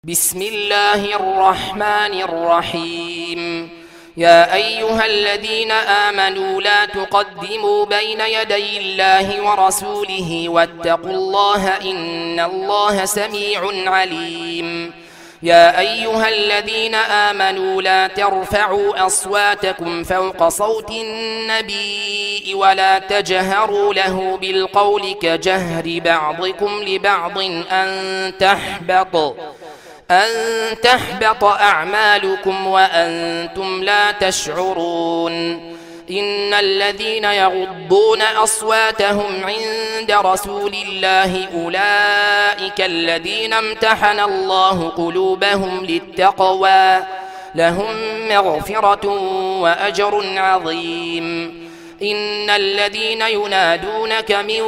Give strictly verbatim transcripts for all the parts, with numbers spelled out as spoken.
بسم الله الرحمن الرحيم. يا أيها الذين آمنوا لا تقدموا بين يدي الله ورسوله واتقوا الله إن الله سميع عليم. يا أيها الذين آمنوا لا ترفعوا أصواتكم فوق صوت النبي ولا تجهروا له بالقول كجهر بعضكم لبعض أن تحبط أن تحبط أعمالكم وأنتم لا تشعرون. إن الذين يغضون أصواتهم عند رسول الله أولئك الذين امتحن الله قلوبهم للتقوى لهم مغفرة وأجر عظيم. إن الذين ينادونك من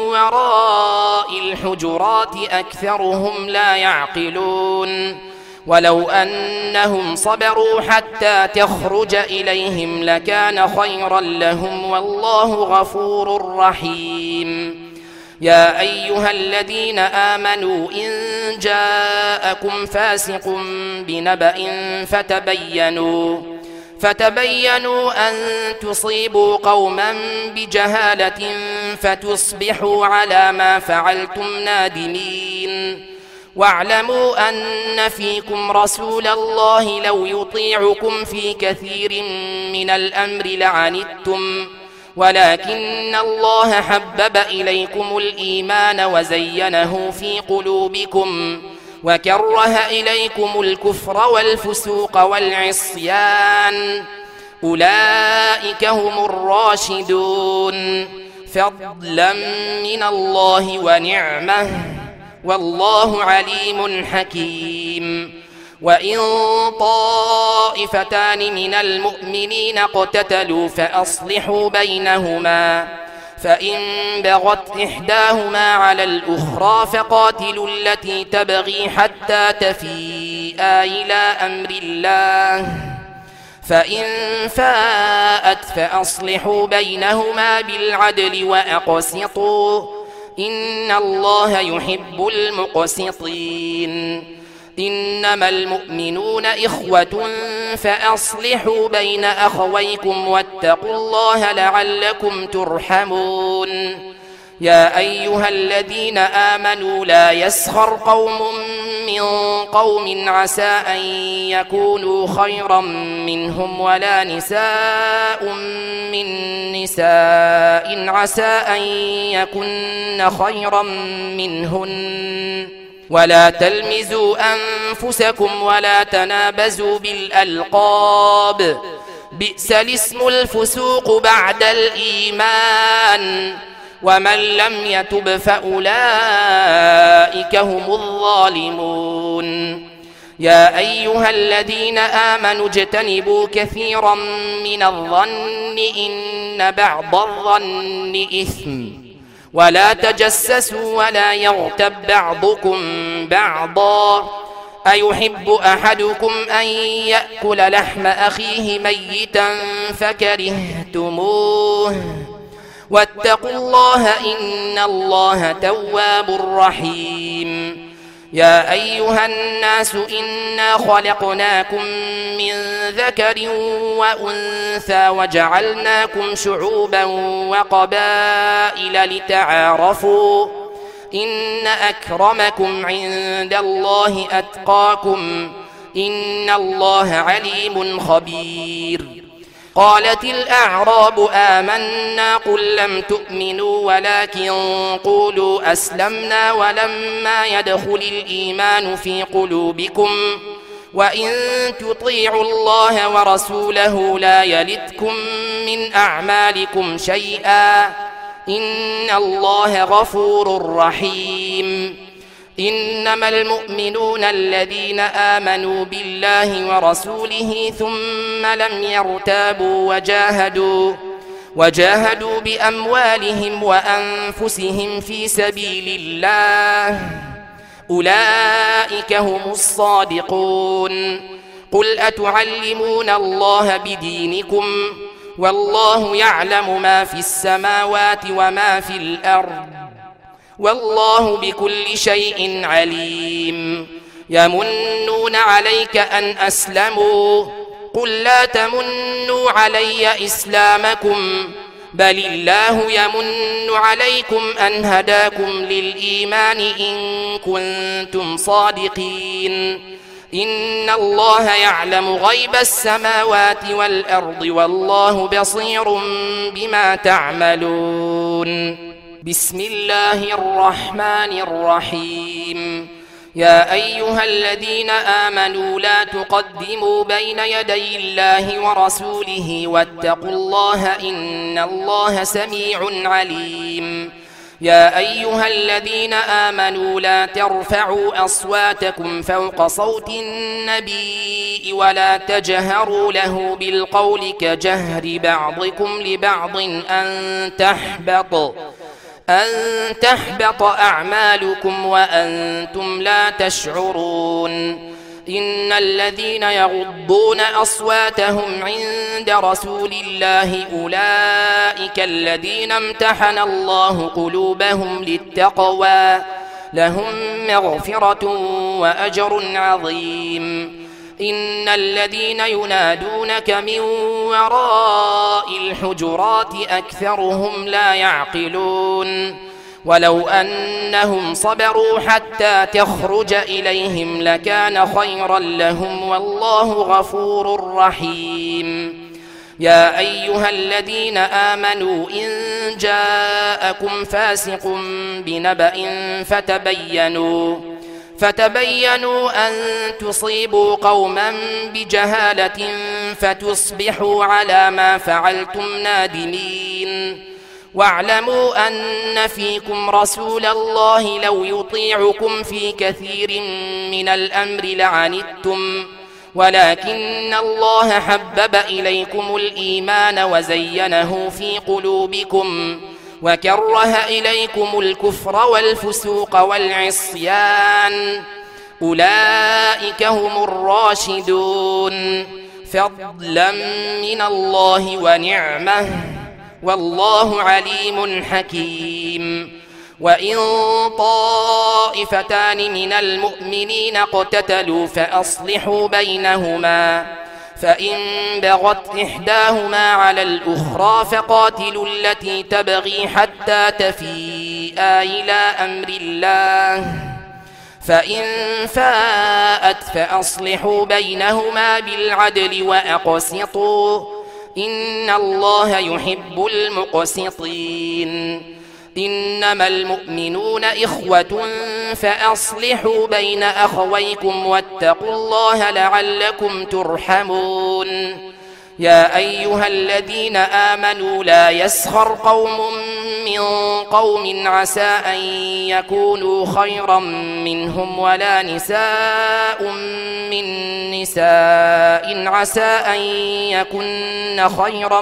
وراء الحجرات أكثرهم لا يعقلون. ولو أنهم صبروا حتى تخرج إليهم لكان خيرا لهم والله غفور رحيم. يا أيها الذين آمنوا إن جاءكم فاسق بنبأ فتبينوا فتبينوا أن تصيبوا قوما بجهالة فتصبحوا على ما فعلتم نادمين. واعلموا أن فيكم رسول الله لو يطيعكم في كثير من الأمر لعنتم ولكن الله حبب إليكم الإيمان وزينه في قلوبكم وكره إليكم الكفر والفسوق والعصيان أولئك هم الراشدون فضلا من الله ونعمه والله عليم حكيم. وإن طائفتان من المؤمنين اقتتلوا فأصلحوا بينهما فإن بغت إحداهما على الأخرى فقاتلوا التي تبغي حتى تفيء إلى أمر الله فإن فاءت فأصلحوا بينهما بالعدل وأقسطوا إن الله يحب المقسطين. إنما المؤمنون إخوة فأصلحوا بين أخويكم واتقوا الله لعلكم ترحمون. يا أيها الذين آمنوا لا يسخر قوم من قوم عسى أن يكونوا خيرا منهم ولا نساء من نساء عسى أن يكن خيرا منهن ولا تلمزوا أنفسكم ولا تنابزوا بالألقاب بئس الاسم الفسوق بعد الإيمان ومن لم يتب فأولئك هم الظالمون. يا أيها الذين آمنوا اجتنبوا كثيرا من الظن إن بعض الظن إثم ولا تجسسوا ولا يغتب بعضكم بعضا أيحب أحدكم أن يأكل لحم أخيه ميتا فكرهتموه واتقوا الله إن الله تواب رحيم. يا أيها الناس إنا خلقناكم من ذكر وأنثى وجعلناكم شعوبا وقبائل لتعارفوا إن أكرمكم عند الله أتقاكم إن الله عليم خبير. قالت الأعراب آمنا قل لم تؤمنوا ولكن قولوا أسلمنا ولما يدخل الإيمان في قلوبكم وإن تطيعوا الله ورسوله لا يلتكم من أعمالكم شيئا إن الله غفور رحيم. إنما المؤمنون الذين آمنوا بالله ورسوله ثم لم يرتابوا وجاهدوا وجاهدوا بأموالهم وأنفسهم في سبيل الله أولئك هم الصادقون. قل أتعلمون الله بدينكم والله يعلم ما في السماوات وما في الأرض والله بكل شيء عليم. يمنون عليك أن أسلموا قل لا تمنوا علي إسلامكم بل الله يمن عليكم أن هداكم للإيمان إن كنتم صادقين إن الله يعلم غيب السماوات والأرض والله بصير بما تعملون. بسم الله الرحمن الرحيم. يا أيها الذين آمنوا لا تقدموا بين يدي الله ورسوله واتقوا الله إن الله سميع عليم. يا أيها الذين آمنوا لا ترفعوا أصواتكم فوق صوت النبي ولا تجهروا له بالقول كجهر بعضكم لبعض أن تحبط أن تحبط أعمالكم وأنتم لا تشعرون. إن الذين يغضون أصواتهم عند رسول الله أولئك الذين امتحن الله قلوبهم للتقوى لهم مغفرة وأجر عظيم. إن الذين ينادونك من وراء الحجرات أكثرهم لا يعقلون. ولو أنهم صبروا حتى تخرج إليهم لكان خيرا لهم والله غفور رحيم. يا أيها الذين آمنوا إن جاءكم فاسق بنبأ فتبينوا فتبينوا أن تصيبوا قوما بجهالة فتصبحوا على ما فعلتم نادمين. واعلموا أن فيكم رسول الله لو يطيعكم في كثير من الأمر لعنتم ولكن الله حبب إليكم الإيمان وزينه في قلوبكم وكره إليكم الكفر والفسوق والعصيان أولئك هم الراشدون فضلا من الله ونعمه والله عليم حكيم. وإن طائفتان من المؤمنين اقتتلوا فأصلحوا بينهما فإن بغت إحداهما على الأخرى فقاتلوا التي تبغي حتى تفيء إلى أمر الله فإن فاءت فأصلحوا بينهما بالعدل وأقسطوا إن الله يحب المقسطين. إنما المؤمنون إخوة فأصلحوا بين أخويكم واتقوا الله لعلكم ترحمون. يا أيها الذين آمنوا لا يسخر قوم من قوم عسى أن يكونوا خيرا منهم ولا نساء من نساء عسى أن يكن خيرا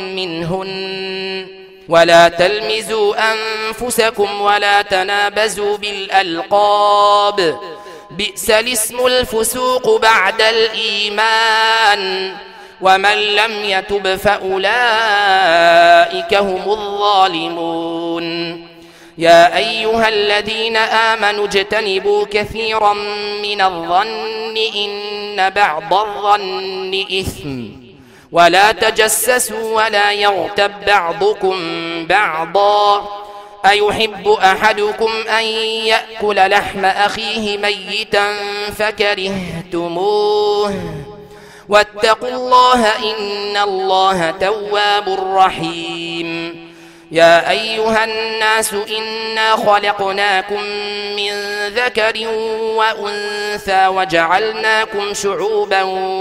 منهن ولا تلمزوا أنفسكم ولا تنابزوا بالألقاب بئس الاسم الفسوق بعد الإيمان ومن لم يتب فأولئك هم الظالمون. يا أيها الذين آمنوا اجتنبوا كثيرا من الظن إن بعض الظن إثم ولا تجسسوا ولا يغتب بعضكم بعضا أيحب أحدكم أن يأكل لحم أخيه ميتا فكرهتموه واتقوا الله إن الله تواب رحيم. يا أيها الناس إنا خلقناكم من ذكر وأنثى وجعلناكم شعوبا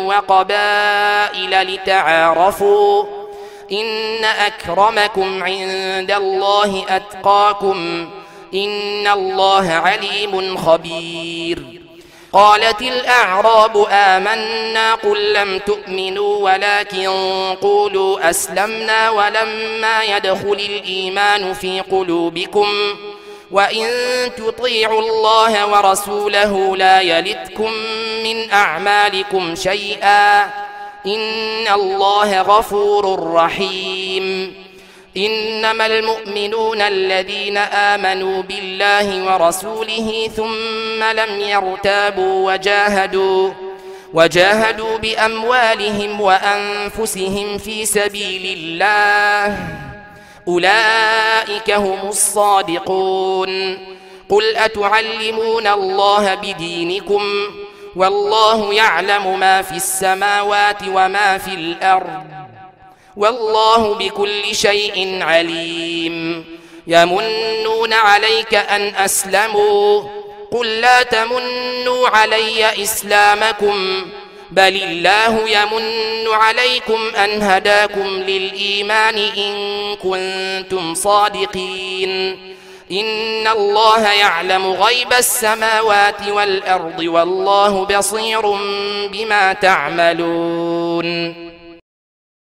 وقبائل لتعارفوا إن أكرمكم عند الله أتقاكم إن الله عليم خبير. قالت الأعراب آمنا قل لم تؤمنوا ولكن قولوا أسلمنا ولما يدخل الإيمان في قلوبكم وإن تطيعوا الله ورسوله لا يلتكم من أعمالكم شيئا إن الله غفور رحيم. إنما المؤمنون الذين آمنوا بالله ورسوله ثم لم يرتابوا وجاهدوا وجاهدوا بأموالهم وأنفسهم في سبيل الله أولئك هم الصادقون قل أتعلمون الله بدينكم والله يعلم ما في السماوات وما في الأرض والله بكل شيء عليم يمنون عليك أن أسلموا قل لا تمنوا علي إسلامكم بل الله يمن عليكم أن هداكم للإيمان إن كنتم صادقين إن الله يعلم غيب السماوات والأرض والله بصير بما تعملون